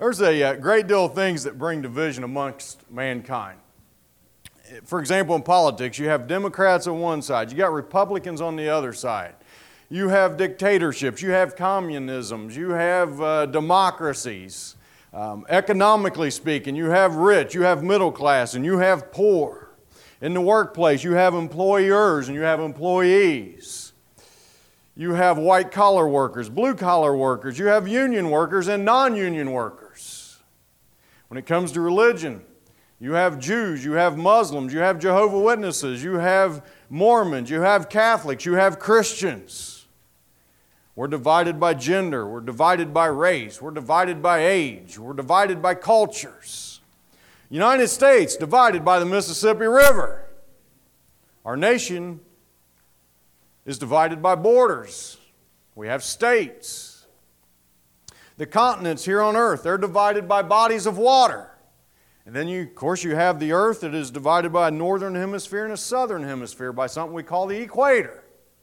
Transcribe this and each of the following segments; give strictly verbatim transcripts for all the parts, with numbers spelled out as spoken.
There's a uh, great deal of things that bring division amongst mankind. For example, in politics, you have Democrats on one side, you got Republicans on the other side. You have dictatorships, you have communisms, you have uh, democracies. Um, economically speaking, you have rich, you have middle class, and you have poor. In the workplace, you have employers and you have employees. You have white-collar workers, blue-collar workers, you have union workers and non-union workers. When it comes to religion, you have Jews, you have Muslims, you have Jehovah's Witnesses, you have Mormons, you have Catholics, you have Christians. We're divided by gender, we're divided by race, we're divided by age, we're divided by cultures. United States divided by the Mississippi River. Our nation is divided by borders. We have states. The continents here on earth, they're divided by bodies of water. And then, you, of course, you have the earth that is divided by a northern hemisphere and a southern hemisphere by something we call the equator.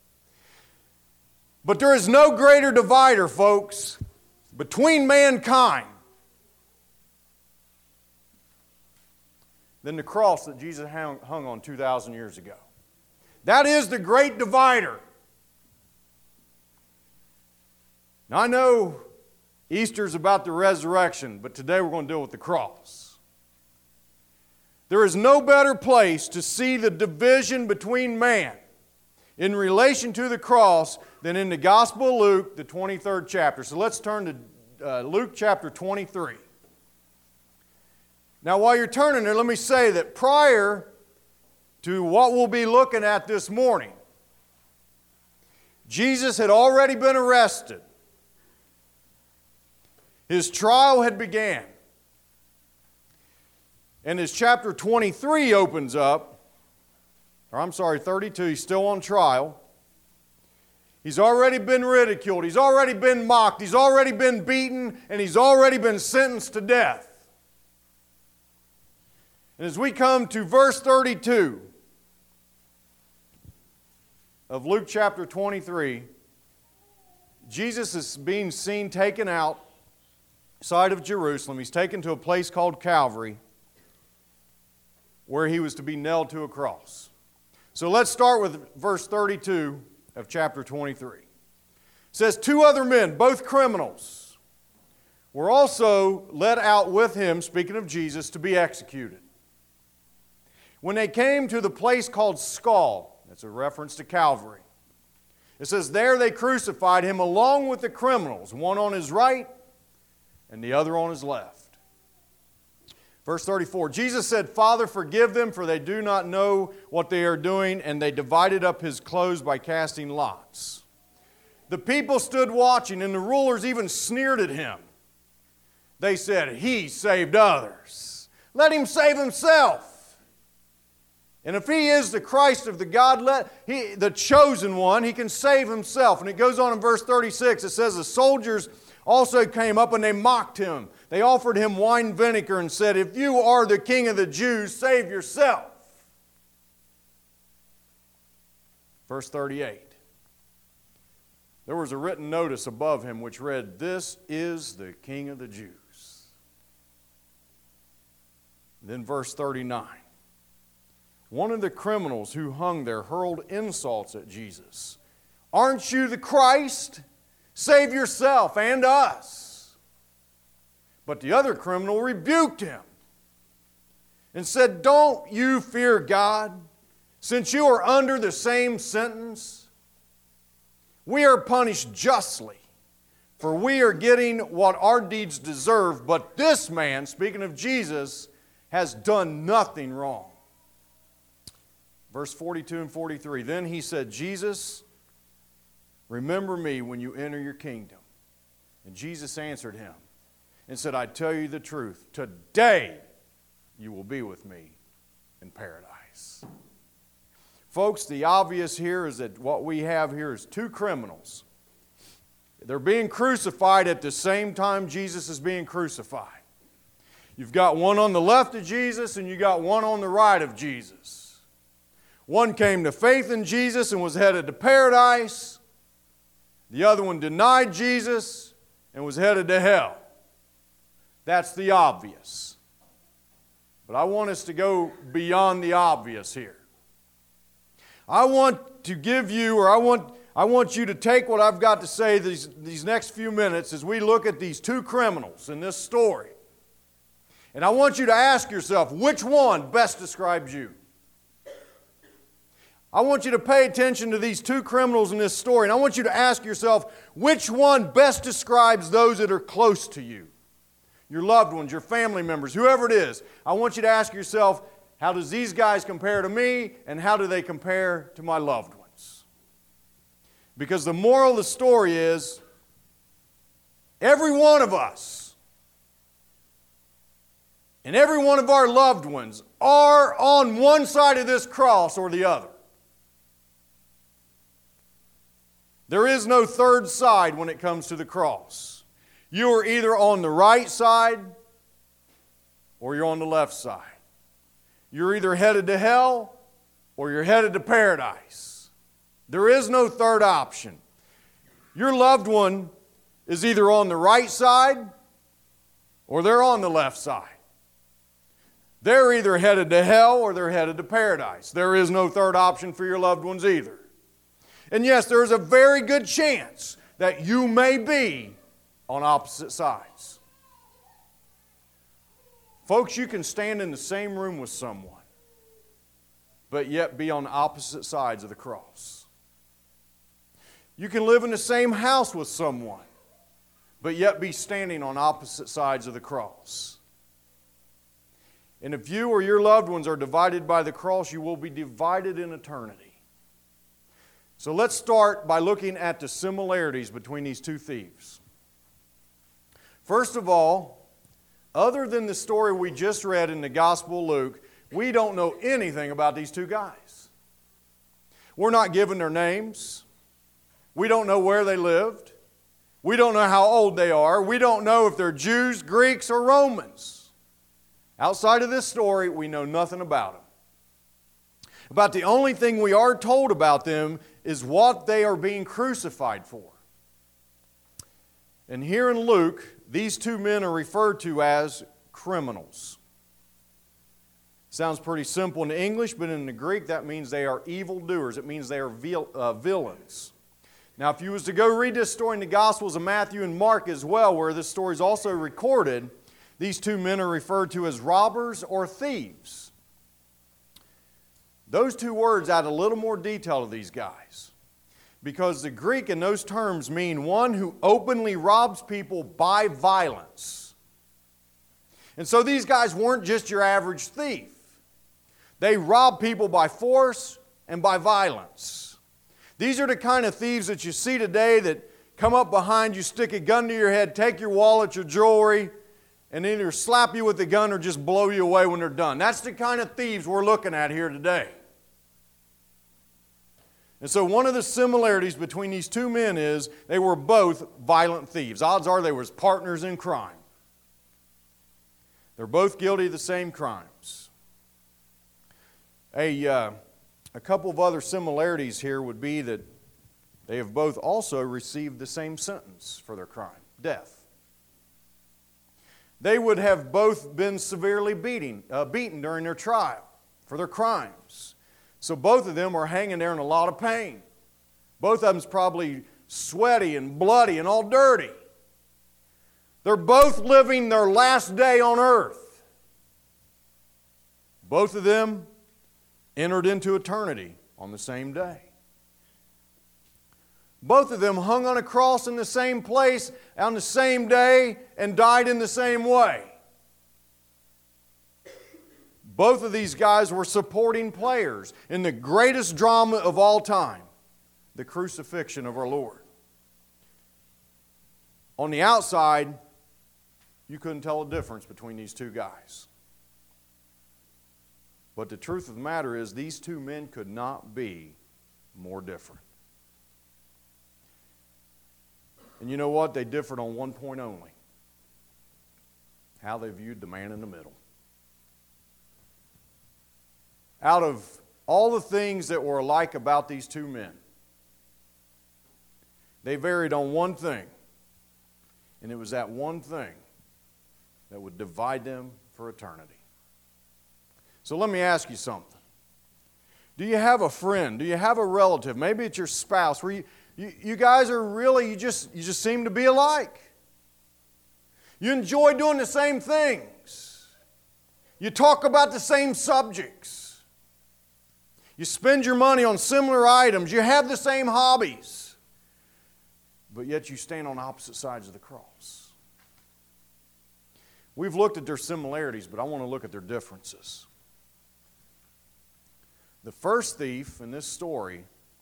But there is no greater divider, folks, between mankind than the cross that Jesus hung on two thousand years ago. That is the great divider. Now, I know Easter's about the resurrection, but today we're going to deal with the cross. There is no better place to see the division between man in relation to the cross than in the Gospel of Luke, the twenty-third chapter. So let's turn to uh, Luke chapter twenty-three. Now, while you're turning there, let me say that prior to what we'll be looking at this morning, Jesus had already been arrested. His trial had began. And as chapter twenty-three opens up, or I'm sorry, thirty-two, he's still on trial. He's already been ridiculed, he's already been mocked, he's already been beaten, and he's already been sentenced to death. And as we come to verse thirty-two of Luke chapter twenty-three, Jesus is being seen taken outside of Jerusalem. He's taken to a place called Calvary, where he was to be nailed to a cross. So let's start with verse thirty-two of chapter twenty-three. It says, two other men, both criminals, were also led out with him, speaking of Jesus, to be executed. When they came to the place called Skull, that's a reference to Calvary, it says, there they crucified him along with the criminals, one on his right and the other on his left. Verse thirty-four, Jesus said, Father, forgive them, for they do not know what they are doing. And they divided up his clothes by casting lots. The people stood watching, and the rulers even sneered at him. They said, he saved others. Let him save himself. And if he is the Christ of the God, let he, the chosen one, he can save himself. And it goes on in verse thirty-six, it says, the soldiers also came up and they mocked him. They offered him wine vinegar and said, if you are the king of the Jews, save yourself. Verse thirty-eight. There was a written notice above him which read, this is the King of the Jews. Then verse thirty-nine. One of the criminals who hung there hurled insults at Jesus. Aren't you the Christ? Save yourself and us. But the other criminal rebuked him and said, don't you fear God, since you are under the same sentence? We are punished justly, for we are getting what our deeds deserve, but this man, speaking of Jesus, has done nothing wrong. Verse forty-two and forty-three, then he said, Jesus, remember me when you enter your kingdom. And Jesus answered him and said, I tell you the truth, today you will be with me in paradise. Folks, the obvious here is that what we have here is two criminals. They're being crucified at the same time Jesus is being crucified. You've got one on the left of Jesus and you got one on the right of Jesus. One came to faith in Jesus and was headed to paradise. The other one denied Jesus and was headed to hell. That's the obvious. But I want us to go beyond the obvious here. I want to give you, or I want, I want you to take what I've got to say these, these next few minutes as we look at these two criminals in this story. And I want you to ask yourself, which one best describes you? I want you to pay attention to these two criminals in this story, and I want you to ask yourself, which one best describes those that are close to you? Your loved ones, your family members, whoever it is. I want you to ask yourself, how does these guys compare to me, and how do they compare to my loved ones? Because the moral of the story is, every one of us and every one of our loved ones are on one side of this cross or the other. There is no third side when it comes to the cross. You are either on the right side or you're on the left side. You're either headed to hell or you're headed to paradise. There is no third option. Your loved one is either on the right side or they're on the left side. They're either headed to hell or they're headed to paradise. There is no third option for your loved ones either. And yes, there is a very good chance that you may be on opposite sides. Folks, you can stand in the same room with someone, but yet be on opposite sides of the cross. You can live in the same house with someone, but yet be standing on opposite sides of the cross. And if you or your loved ones are divided by the cross, you will be divided in eternity. So let's start by looking at the similarities between these two thieves. First of all, other than the story we just read in the Gospel of Luke, we don't know anything about these two guys. We're not given their names. We don't know where they lived. We don't know how old they are. We don't know if they're Jews, Greeks, or Romans. Outside of this story, we know nothing about them. About the only thing we are told about them is what they are being crucified for. And here in Luke, these two men are referred to as criminals. Sounds pretty simple in English, but in the Greek that means they are evildoers. It means they are vil- uh, villains. Now, if you was to go read this story in the Gospels of Matthew and Mark as well, where this story is also recorded, these two men are referred to as robbers or thieves. Those two words add a little more detail to these guys, because the Greek in those terms mean one who openly robs people by violence. And so these guys weren't just your average thief. They robbed people by force and by violence. These are the kind of thieves that you see today that come up behind you, stick a gun to your head, take your wallet, your jewelry, and either slap you with the gun or just blow you away when they're done. That's the kind of thieves we're looking at here today. And so one of the similarities between these two men is they were both violent thieves. Odds are they were partners in crime. They're both guilty of the same crimes. A, uh, a couple of other similarities here would be that they have both also received the same sentence for their crime, death. They would have both been severely beating, uh, beaten during their trial for their crimes. So both of them are hanging there in a lot of pain. Both of them's probably sweaty and bloody and all dirty. They're both living their last day on earth. Both of them entered into eternity on the same day. Both of them hung on a cross in the same place on the same day and died in the same way. Both of these guys were supporting players in the greatest drama of all time, the crucifixion of our Lord. On the outside, you couldn't tell a difference between these two guys. But the truth of the matter is, these two men could not be more different. And you know what? They differed on one point only: how they viewed the man in the middle. Out of all the things that were alike about these two men, they varied on one thing. And it was that one thing that would divide them for eternity. So let me ask you something. Do you have a friend? Do you have a relative? Maybe it's your spouse where you, you, you guys are really, you just, you just seem to be alike. You enjoy doing the same things. You talk about the same subjects. You spend your money on similar items. You have the same hobbies. But yet you stand on opposite sides of the cross. We've looked at their similarities, but I want to look at their differences. The first thief in this story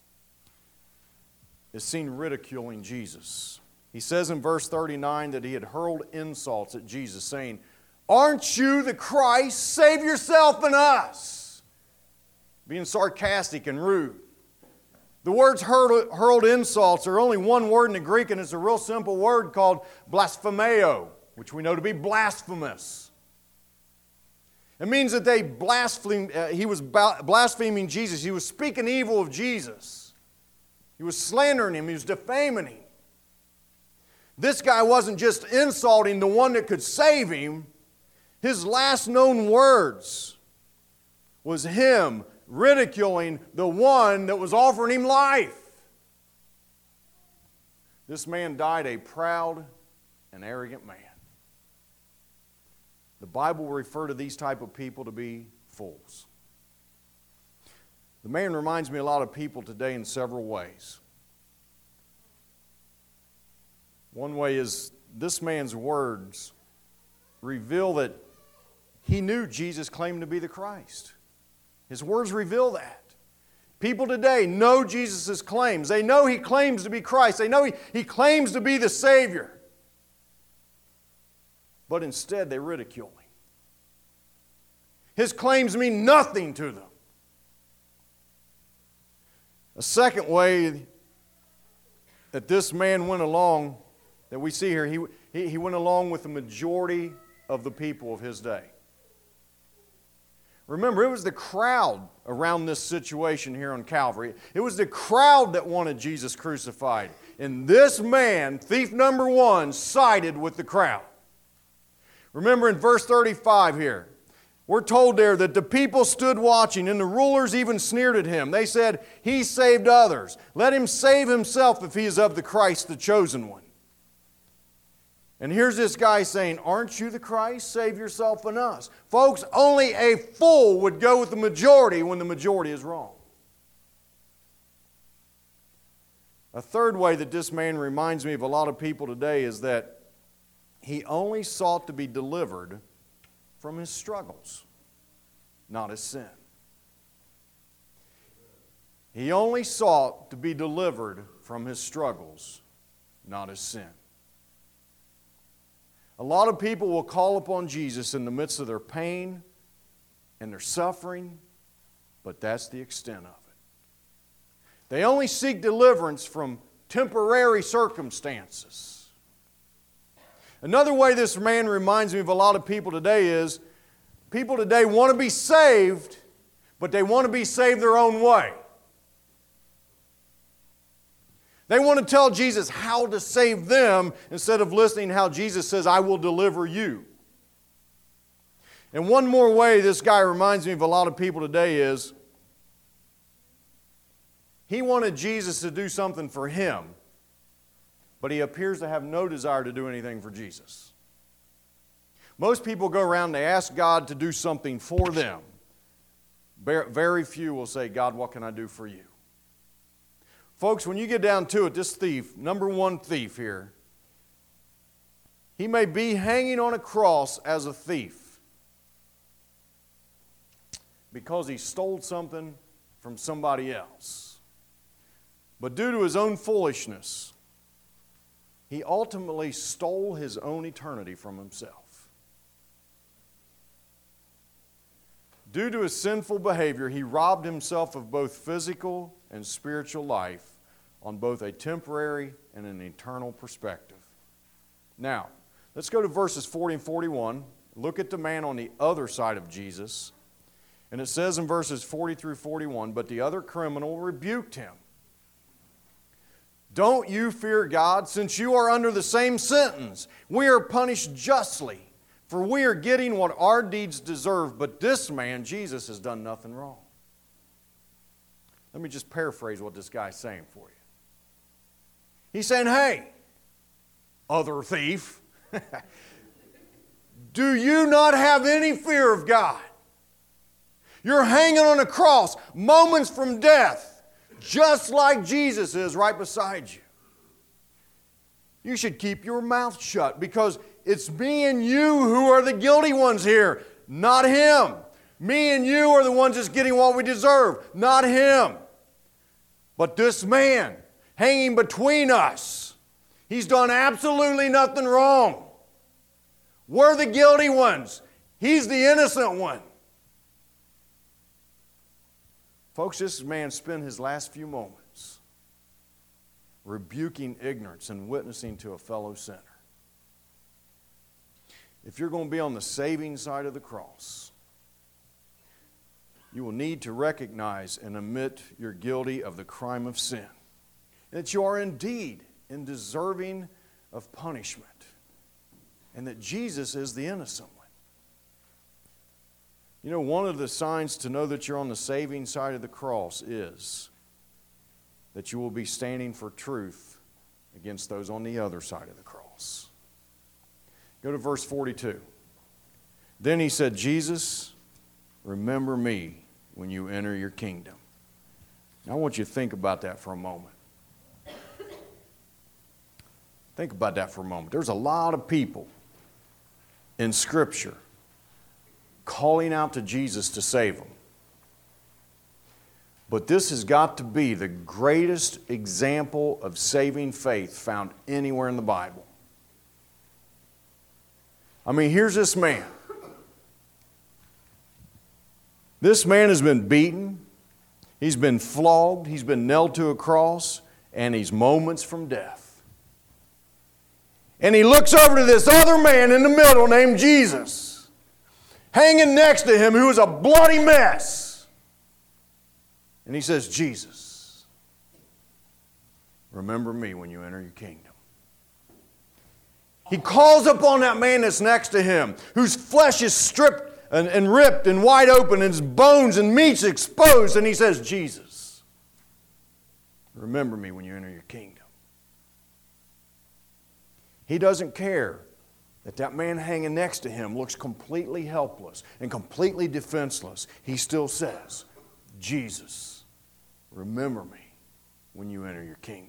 is seen ridiculing Jesus. He says in verse thirty-nine that he had hurled insults at Jesus, saying, "Aren't you the Christ? Save yourself and us." Being sarcastic and rude. The words hurled, hurled insults are only one word in the Greek, and it's a real simple word called blasphemeo, which we know to be blasphemous. It means that they blasphemed, uh, he was blaspheming Jesus. He was speaking evil of Jesus. He was slandering him. He was defaming him. This guy wasn't just insulting the one that could save him. His last known words was him ridiculing the one that was offering him life. This man died a proud and arrogant man. The Bible will refer to these type of people to be fools. The man reminds me a lot of people today in several ways. One way is this man's words reveal that he knew Jesus claimed to be the Christ. His words reveal that. People today know Jesus' claims. They know He claims to be Christ. They know He, he claims to be the Savior. But instead they ridicule Him. His claims mean nothing to them. A second way that this man went along, that we see here, he, he, he went along with the majority of the people of his day. Remember, it was the crowd around this situation here on Calvary. It was the crowd that wanted Jesus crucified. And this man, thief number one, sided with the crowd. Remember in verse thirty-five here, we're told there that the people stood watching and the rulers even sneered at him. They said, "He saved others. Let him save himself if he is of the Christ, the chosen one." And here's this guy saying, "Aren't you the Christ? Save yourself and us." Folks, only a fool would go with the majority when the majority is wrong. A third way that this man reminds me of a lot of people today is that he only sought to be delivered from his struggles, not his sin. He only sought to be delivered from his struggles, not his sin. A lot of people will call upon Jesus in the midst of their pain and their suffering, but that's the extent of it. They only seek deliverance from temporary circumstances. Another way this man reminds me of a lot of people today is people today want to be saved, but they want to be saved their own way. They want to tell Jesus how to save them instead of listening how Jesus says, "I will deliver you." And one more way this guy reminds me of a lot of people today is he wanted Jesus to do something for him, but he appears to have no desire to do anything for Jesus. Most people go around and they ask God to do something for them. Very few will say, "God, what can I do for you?" Folks, when you get down to it, this thief, number one thief here, he may be hanging on a cross as a thief because he stole something from somebody else. But due to his own foolishness, he ultimately stole his own eternity from himself. Due to his sinful behavior, he robbed himself of both physical and spiritual life on both a temporary and an eternal perspective. Now, let's go to verses forty and forty-one. Look at the man on the other side of Jesus. And it says in verses forty through forty-one, "But the other criminal rebuked him. 'Don't you fear God, since you are under the same sentence? We are punished justly. For we are getting what our deeds deserve, but this man, Jesus, has done nothing wrong. Let me just paraphrase what this guy's saying for you. He's saying, hey, other thief, do you not have any fear of God? You're hanging on a cross, moments from death, just like Jesus is right beside you. You should keep your mouth shut because it's me and you who are the guilty ones here, not him. Me and you are the ones that's getting what we deserve, not him. But this man hanging between us, he's done absolutely nothing wrong. We're the guilty ones. He's the innocent one. Folks, this man spent his last few moments rebuking ignorance and witnessing to a fellow sinner. If you're going to be on the saving side of the cross, you will need to recognize and admit you're guilty of the crime of sin, that you are indeed in deserving of punishment, and that Jesus is the innocent one. You know, one of the signs to know that you're on the saving side of the cross is that you will be standing for truth against those on the other side of the cross. Go to verse forty-two. Then he said, Jesus, remember me when you enter your kingdom. Now I want you to think about that for a moment. Think about that for a moment. There's a lot of people in Scripture calling out to Jesus to save them. But this has got to be the greatest example of saving faith found anywhere in the Bible. I mean, here's this man. This man has been beaten, he's been flogged, he's been nailed to a cross, and he's moments from death. And he looks over to this other man in the middle named Jesus, hanging next to him, who is a bloody mess. And he says, Jesus, remember me when you enter your kingdom. He calls upon that man that's next to him, whose flesh is stripped and, and ripped and wide open, and his bones and meats exposed, and he says, Jesus, remember me when you enter your kingdom. He doesn't care that that man hanging next to him looks completely helpless and completely defenseless. He still says, Jesus, remember me when you enter your kingdom.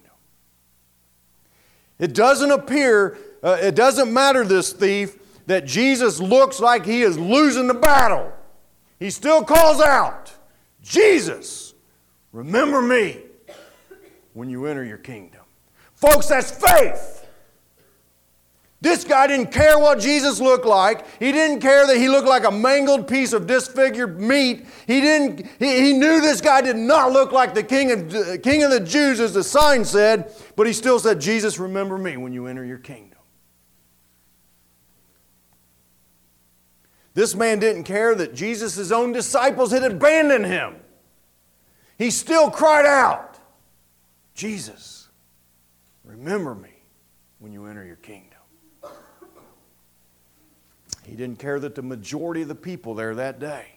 It doesn't appear, uh, it doesn't matter, this thief, that Jesus looks like he is losing the battle. He still calls out, Jesus, remember me when you enter your kingdom. Folks, that's faith. This guy didn't care what Jesus looked like. He didn't care that he looked like a mangled piece of disfigured meat. He didn't. He, he knew this guy did not look like the king of, uh, king of the Jews, as the sign said, but he still said, Jesus, remember me when you enter your kingdom. This man didn't care that Jesus' own disciples had abandoned him. He still cried out, Jesus, remember me when you enter your kingdom. He didn't care that the majority of the people there that day,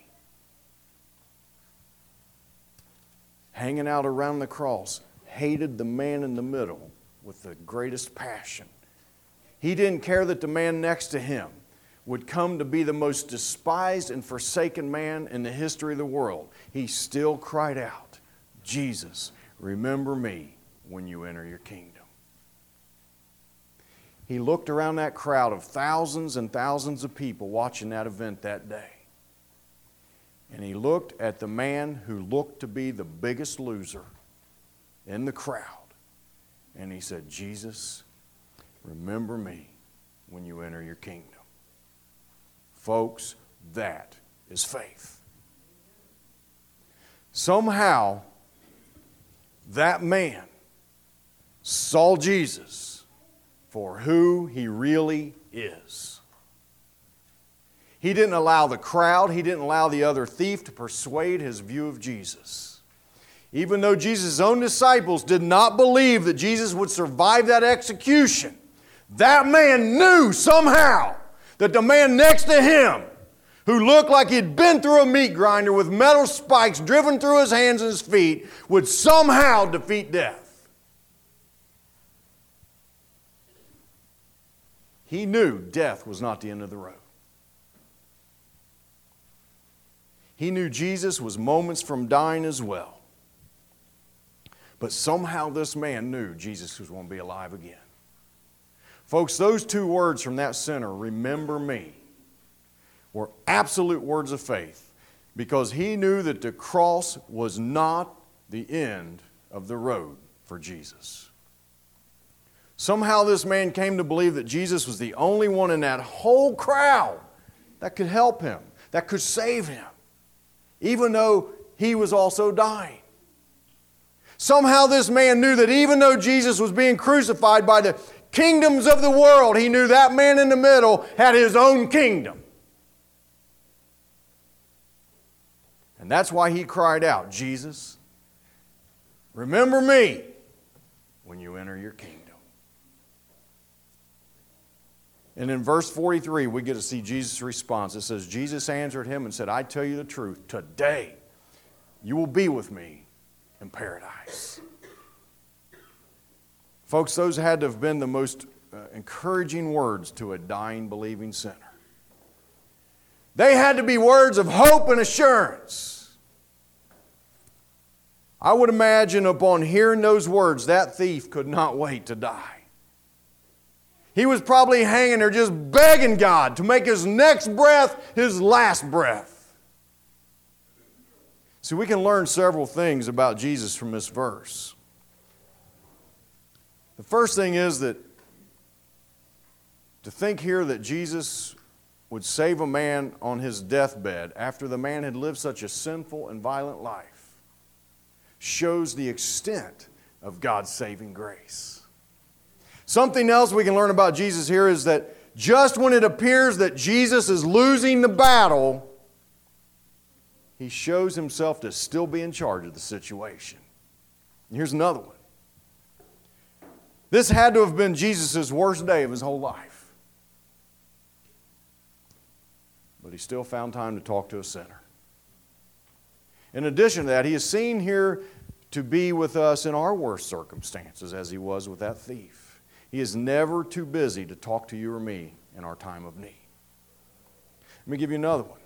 hanging out around the cross, hated the man in the middle with the greatest passion. He didn't care that the man next to him would come to be the most despised and forsaken man in the history of the world. He still cried out, Jesus, remember me when you enter your kingdom. He looked around that crowd of thousands and thousands of people watching that event that day. And he looked at the man who looked to be the biggest loser in the crowd. And he said, Jesus, remember me when you enter your kingdom. Folks, that is faith. Somehow, that man saw Jesus for who he really is. He didn't allow the crowd, he didn't allow the other thief to persuade his view of Jesus. Even though Jesus' own disciples did not believe that Jesus would survive that execution, that man knew somehow that the man next to him, who looked like he'd been through a meat grinder with metal spikes driven through his hands and his feet, would somehow defeat death. He knew death was not the end of the road. He knew Jesus was moments from dying as well. But somehow this man knew Jesus was going to be alive again. Folks, those two words from that sinner, remember me, were absolute words of faith, because he knew that the cross was not the end of the road for Jesus. Somehow this man came to believe that Jesus was the only one in that whole crowd that could help him, that could save him, even though he was also dying. Somehow this man knew that even though Jesus was being crucified by the kingdoms of the world, he knew that man in the middle had his own kingdom. And that's why he cried out, Jesus, remember me when you enter your kingdom. And in verse forty-three, we get to see Jesus' response. It says, Jesus answered him and said, I tell you the truth, today you will be with me in paradise. Folks, those had to have been the most uh, encouraging words to a dying, believing sinner. They had to be words of hope and assurance. I would imagine upon hearing those words, that thief could not wait to die. He was probably hanging there just begging God to make his next breath his last breath. See, we can learn several things about Jesus from this verse. The first thing is that to think here that Jesus would save a man on his deathbed after the man had lived such a sinful and violent life shows the extent of God's saving grace. Something else we can learn about Jesus here is that just when it appears that Jesus is losing the battle, he shows himself to still be in charge of the situation. And here's another one. This had to have been Jesus' worst day of his whole life. But he still found time to talk to a sinner. In addition to that, he is seen here to be with us in our worst circumstances, as he was with that thief. He is never too busy to talk to you or me in our time of need. Let me give you another one.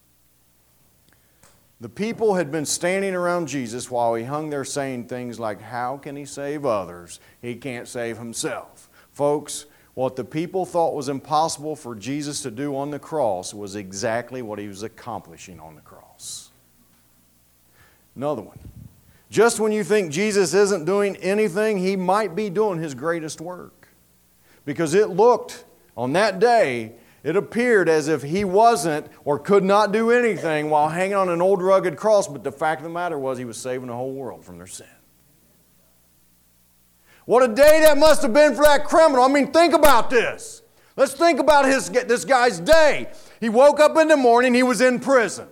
The people had been standing around Jesus while he hung there saying things like, how can he save others? He can't save himself. Folks, what the people thought was impossible for Jesus to do on the cross was exactly what he was accomplishing on the cross. Another one. Just when you think Jesus isn't doing anything, he might be doing his greatest work. Because it looked, on that day, it appeared as if he wasn't or could not do anything while hanging on an old rugged cross, but the fact of the matter was he was saving the whole world from their sin. What a day that must have been for that criminal. I mean, think about this. Let's think about his, this guy's day. He woke up in the morning, he was in prison.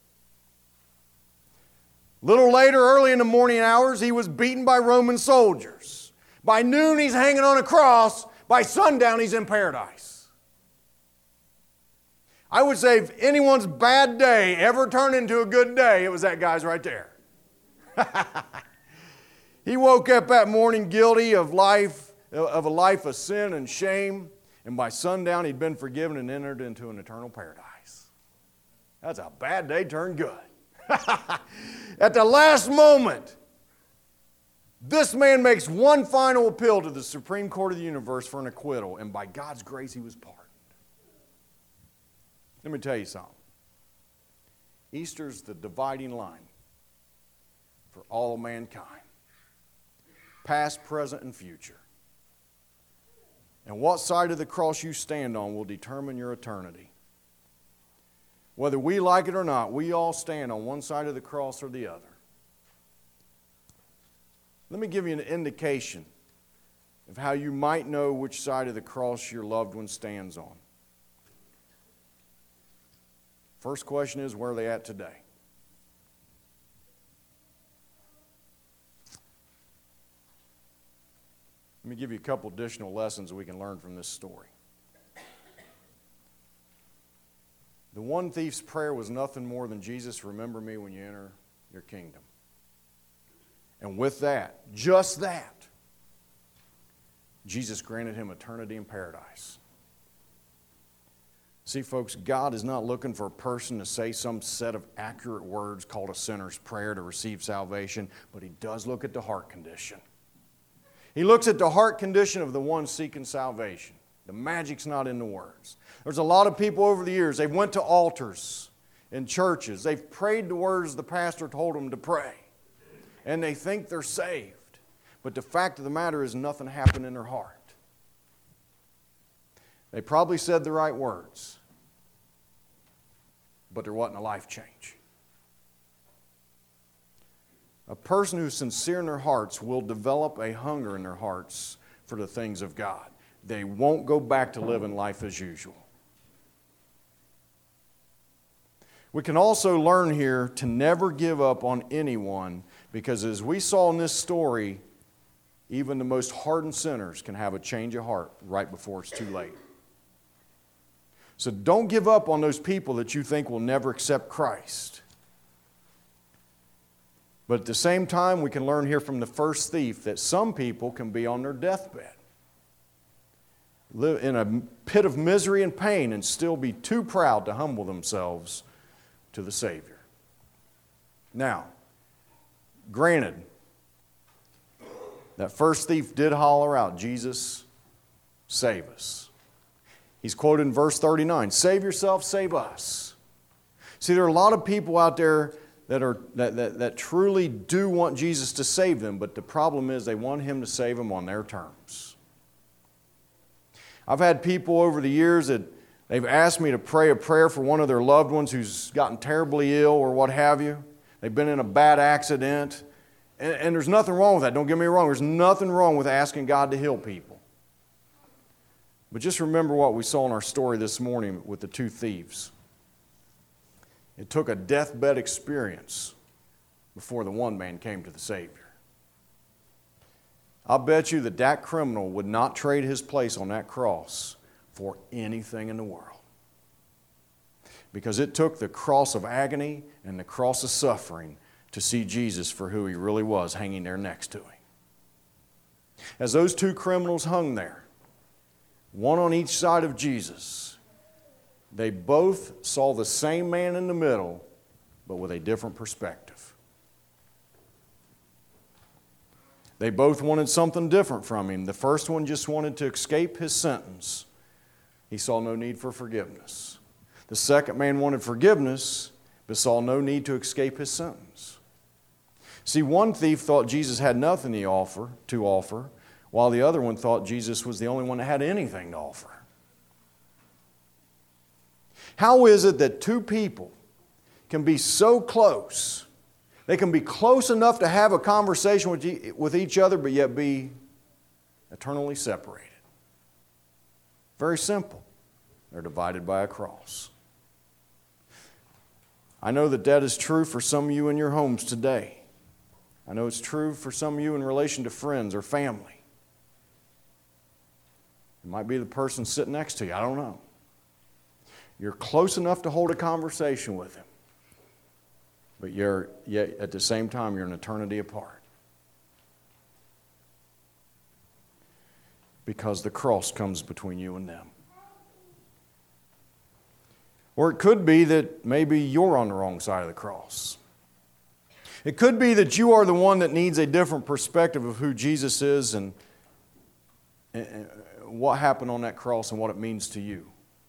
Little later, early in the morning hours, he was beaten by Roman soldiers. By noon, he's hanging on a cross. By sundown, he's in paradise. I would say if anyone's bad day ever turned into a good day, it was that guy's right there. He woke up that morning guilty of life, of a life of sin and shame, and by sundown, he'd been forgiven and entered into an eternal paradise. That's a bad day turned good. At the last moment, this man makes one final appeal to the Supreme Court of the universe for an acquittal, and by God's grace, he was pardoned. Let me tell you something. Easter's the dividing line for all of mankind, past, present, and future. And what side of the cross you stand on will determine your eternity. Whether we like it or not, we all stand on one side of the cross or the other. Let me give you an indication of how you might know which side of the cross your loved one stands on. First question is, where are they at today? Let me give you a couple additional lessons we can learn from this story. The one thief's prayer was nothing more than, Jesus, remember me when you enter your kingdom. And with that, just that, Jesus granted him eternity in paradise. See, folks, God is not looking for a person to say some set of accurate words called a sinner's prayer to receive salvation, but He does look at the heart condition. He looks at the heart condition of the one seeking salvation. The magic's not in the words. There's a lot of people over the years, they've went to altars in churches. They've prayed the words the pastor told them to pray. And they think they're saved. But the fact of the matter is nothing happened in their heart. They probably said the right words, but there wasn't a life change. A person who's sincere in their hearts will develop a hunger in their hearts for the things of God. They won't go back to living life as usual. We can also learn here to never give up on anyone, because as we saw in this story, even the most hardened sinners can have a change of heart right before it's too late. So don't give up on those people that you think will never accept Christ. But at the same time, we can learn here from the first thief that some people can be on their deathbed, live in a pit of misery and pain, and still be too proud to humble themselves to the Savior. Now, granted, that first thief did holler out, Jesus, save us. He's quoted in verse thirty-nine, save yourself, save us. See, there are a lot of people out there that, are, that, that, that truly do want Jesus to save them, but the problem is they want Him to save them on their terms. I've had people over the years that they've asked me to pray a prayer for one of their loved ones who's gotten terribly ill or what have you. They've been in a bad accident. And, and there's nothing wrong with that. Don't get me wrong. There's nothing wrong with asking God to heal people. But just remember what we saw in our story this morning with the two thieves. It took a deathbed experience before the one man came to the Savior. I'll bet you that that criminal would not trade his place on that cross for anything in the world. Because it took the cross of agony and the cross of suffering to see Jesus for who He really was, hanging there next to Him. As those two criminals hung there, one on each side of Jesus, they both saw the same man in the middle, but with a different perspective. They both wanted something different from Him. The first one just wanted to escape his sentence. He saw no need for forgiveness. The second man wanted forgiveness, but saw no need to escape his sentence. See, one thief thought Jesus had nothing to offer, to offer, while the other one thought Jesus was the only one that had anything to offer. How is it that two people can be so close? They can be close enough to have a conversation with, with each other, but yet be eternally separated. Very simple. They're divided by a cross. I know that that is true for some of you in your homes today. I know it's true for some of you in relation to friends or family. It might be the person sitting next to you. I don't know. You're close enough to hold a conversation with him, but you're yet at the same time you're an eternity apart. Because the cross comes between you and them. Or it could be that maybe you're on the wrong side of the cross. It could be that you are the one that needs a different perspective of who Jesus is and, and what happened on that cross and what it means to you.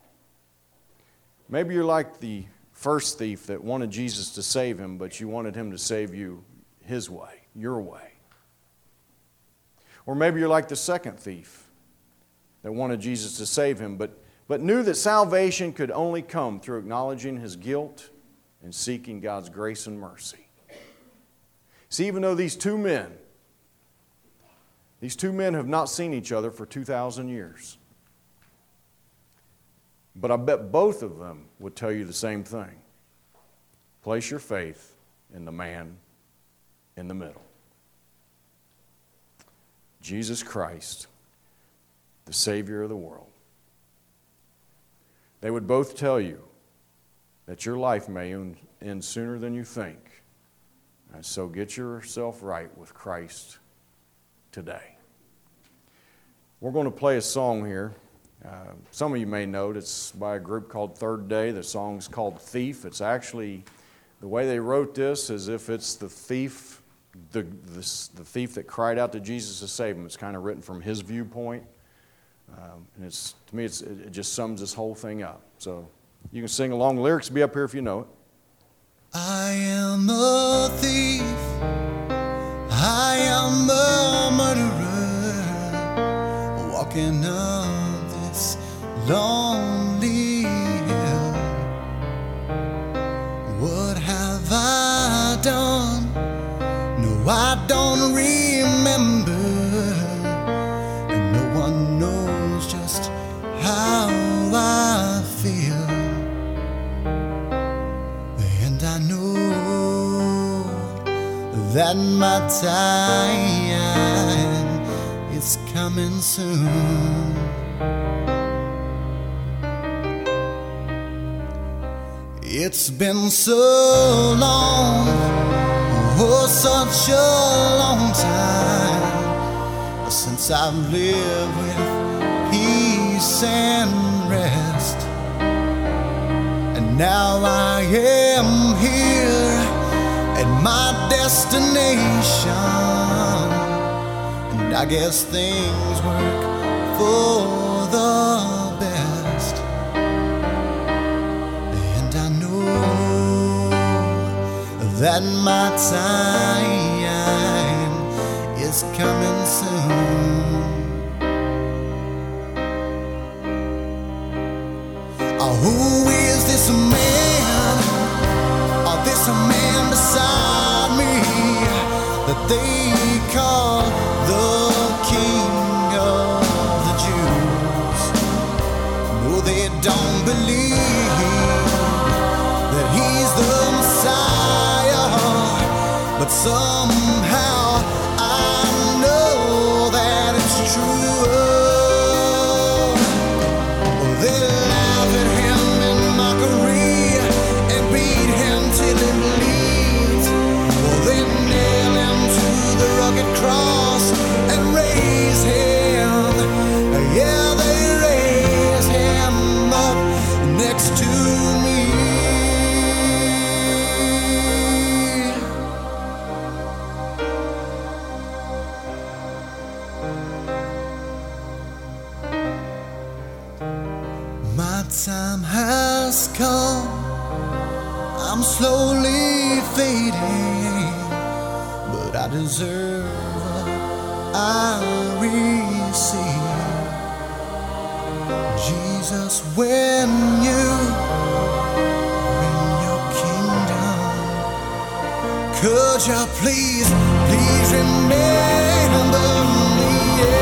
Maybe you're like the first thief that wanted Jesus to save him, but you wanted Him to save you His way, your way. Or maybe you're like the second thief that wanted Jesus to save him, but, but knew that salvation could only come through acknowledging his guilt and seeking God's grace and mercy. See, even though these two men, these two men have not seen each other for two thousand years, but I bet both of them would tell you the same thing. Place your faith in the man in the middle. Jesus Christ, the Savior of the world. They would both tell you that your life may end sooner than you think. And so get yourself right with Christ today. We're going to play a song here. Uh, some of you may know it. It's by a group called Third Day. The song's called Thief. It's actually, the way they wrote this, as if it's the thief, the, the, the thief that cried out to Jesus to save him. It's kind of written from his viewpoint. Um, and it's, to me, it's, it just sums this whole thing up. So you can sing along. The lyrics will be up here if you know it. I am a thief, I am a murderer, walking up this lonely hill. What have I done? No, I don't remember, and no one knows just how I feel. And I know that my time is coming soon. It's been so long, oh such a long time, since I've lived with peace and rest. And now I am here at my destination, and I guess things work for the best. And I know that my time is coming soon. Oh, who is this man? Oh, this man beside me that they call the King of the Jews? No, they don't believe that he's the Messiah, but somehow I know that it's true. Oh, they laugh at him in mockery and beat him till he bleeds. Oh, they nail him to the rugged cross and raise him. Yeah, they raise him up next to me. My time has come, I'm slowly fading, but I deserve what I receive. Jesus, when you bring your kingdom, could you please, please remember me?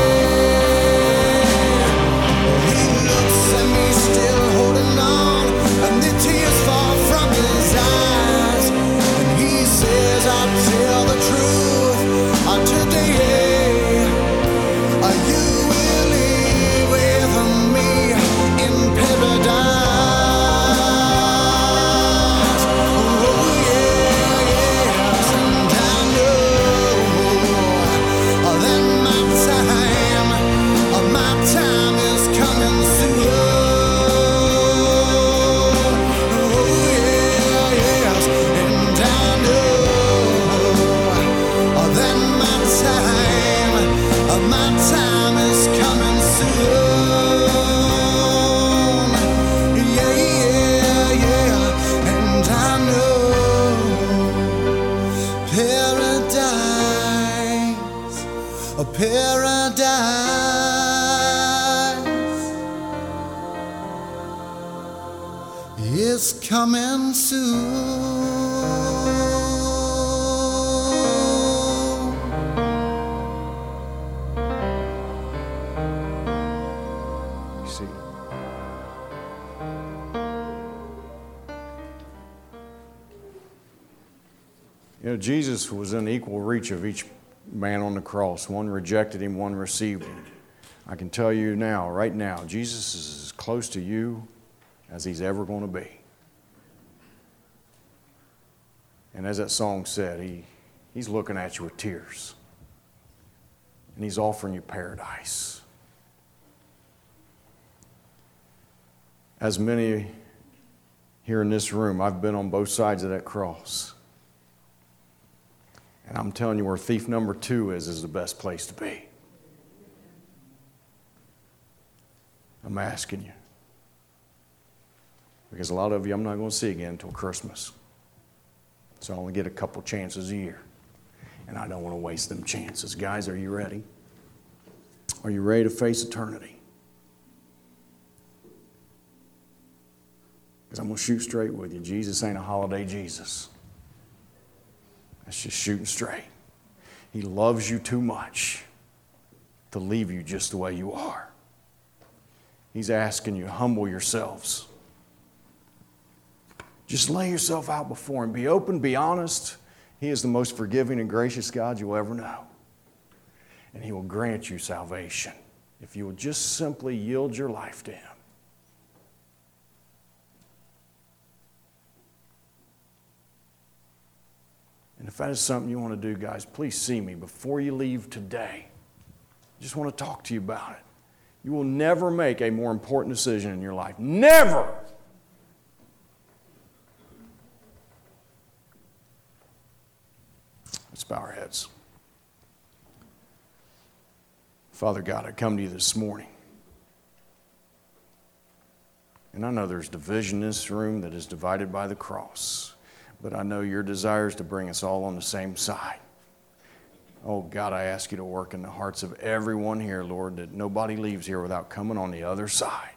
He looks at me still holding on, and the tears fall from his eyes, and he says, I'll tell the truth uh, today. Uh, you will live with me in paradise. Oh yeah, yes, and I know uh, that my time, uh, my time is coming soon. A paradise is coming soon. See. You know, Jesus was in equal reach of each man on the cross. One rejected him, one received him. I can tell you now, right now, Jesus is as close to you as he's ever going to be. And as that song said, he, he's looking at you with tears. And he's offering you paradise. As many here in this room, I've been on both sides of that cross. And I'm telling you, where thief number two is, is the best place to be. I'm asking you. Because a lot of you I'm not going to see again until Christmas. So I only get a couple chances a year. And I don't want to waste them chances. Guys, are you ready? Are you ready to face eternity? Because I'm going to shoot straight with you. Jesus ain't a holiday Jesus. That's just shooting straight. He loves you too much to leave you just the way you are. He's asking you, humble yourselves. Just lay yourself out before Him. Be open, be honest. He is the most forgiving and gracious God you'll ever know. And He will grant you salvation if you will just simply yield your life to Him. And if that is something you want to do, guys, please see me before you leave today. I just want to talk to you about it. You will never make a more important decision in your life. Never! Let's bow our heads. Father God, I come to you this morning. And I know there's division in this room that is divided by the cross. But I know your desire is to bring us all on the same side. Oh, God, I ask you to work in the hearts of everyone here, Lord, that nobody leaves here without coming on the other side.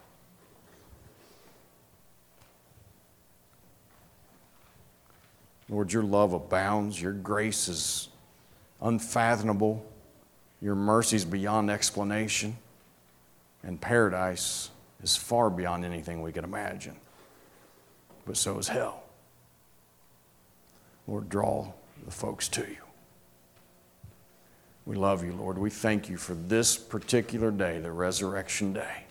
Lord, your love abounds. Your grace is unfathomable. Your mercy is beyond explanation. And paradise is far beyond anything we could imagine. But so is hell. Lord, draw the folks to you. We love you, Lord. We thank you for this particular day, the resurrection day.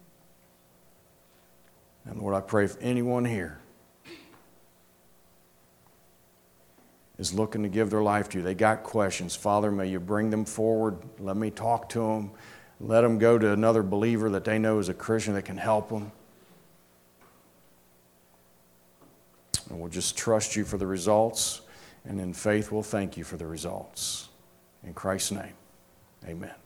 And Lord, I pray if anyone here is looking to give their life to you, they got questions, Father, may you bring them forward. Let me talk to them. Let them go to another believer that they know is a Christian that can help them. And we'll just trust you for the results, and in faith we'll thank you for the results. In Christ's name, amen.